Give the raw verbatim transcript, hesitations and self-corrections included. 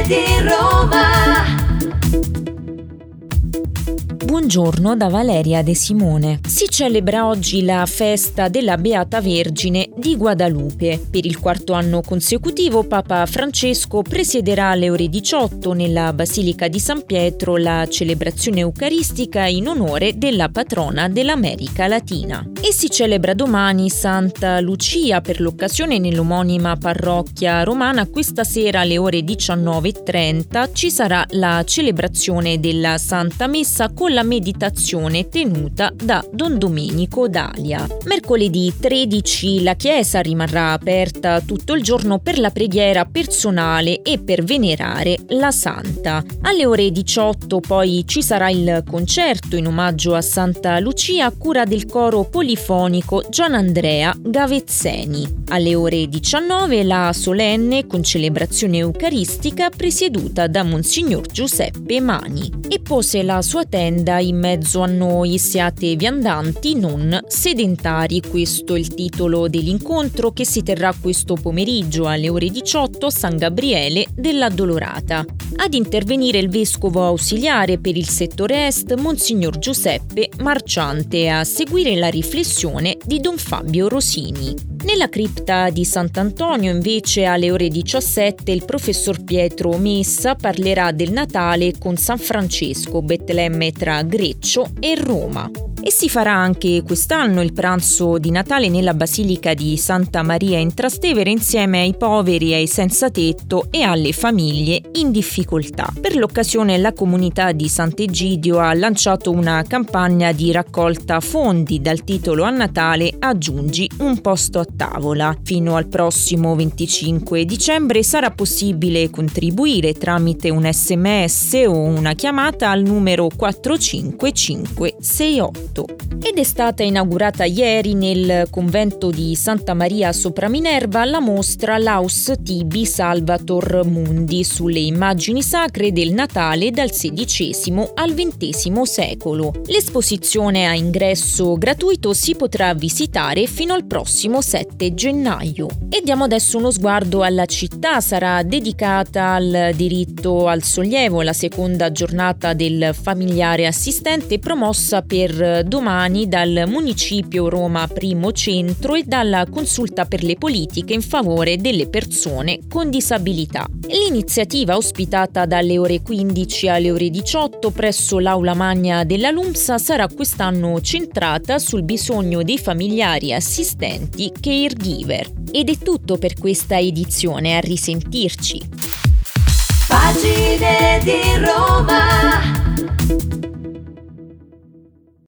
di Roma. Buongiorno da Valeria De Simone. Si celebra oggi la festa della Beata Vergine di Guadalupe. Per il quarto anno consecutivo Papa Francesco presiederà alle ore diciotto nella Basilica di San Pietro la celebrazione eucaristica in onore della patrona dell'America Latina. E si celebra domani Santa Lucia. Per l'occasione nell'omonima parrocchia romana questa sera alle ore diciannove e trenta ci sarà la celebrazione della Santa Messa con la meditazione tenuta da Don Domenico Dalia. Mercoledì tredici la chiesa rimarrà aperta tutto il giorno per la preghiera personale e per venerare la Santa. Alle ore diciotto poi ci sarà il concerto in omaggio a Santa Lucia a cura del coro polifonico Gianandrea Gavezzeni. Alle ore diciannove la solenne con celebrazione eucaristica presieduta da Monsignor Giuseppe Mani. E pose la sua tenda in mezzo a noi, siate viandanti, non sedentari. Questo è il titolo dell'incontro che si terrà questo pomeriggio alle ore diciotto a San Gabriele dell'Addolorata. Ad intervenire il vescovo ausiliare per il settore est, Monsignor Giuseppe Marciante, a seguire la riflessione di Don Fabio Rosini. Nella cripta di Sant'Antonio, invece, alle ore diciassette il professor Pietro Messa parlerà del Natale con San Francesco, Betlemme tra Greccio e Roma. E si farà anche quest'anno il pranzo di Natale nella Basilica di Santa Maria in Trastevere insieme ai poveri, ai senza tetto e alle famiglie in difficoltà. Per l'occasione la comunità di Sant'Egidio ha lanciato una campagna di raccolta fondi dal titolo "A Natale aggiungi un posto a tavola". Fino al prossimo venticinque dicembre sarà possibile contribuire tramite un sms o una chiamata al numero quattro cinque cinque sei otto. Ed è stata inaugurata ieri nel convento di Santa Maria sopra Minerva la mostra Laus Tibi Salvator Mundi sulle immagini sacre del Natale dal sedicesimo al ventesimo secolo. L'esposizione a ingresso gratuito si potrà visitare fino al prossimo sette gennaio. E diamo adesso uno sguardo alla città. Sarà dedicata al diritto al sollievo la seconda giornata del familiare assistente promossa per domani dal Municipio Roma Primo Centro e dalla Consulta per le politiche in favore delle persone con disabilità. L'iniziativa, ospitata dalle ore quindici alle ore diciotto presso l'Aula Magna della LUMSA, sarà quest'anno centrata sul bisogno dei familiari assistenti caregiver. Ed è tutto per questa edizione, a risentirci. Pagine di Roma.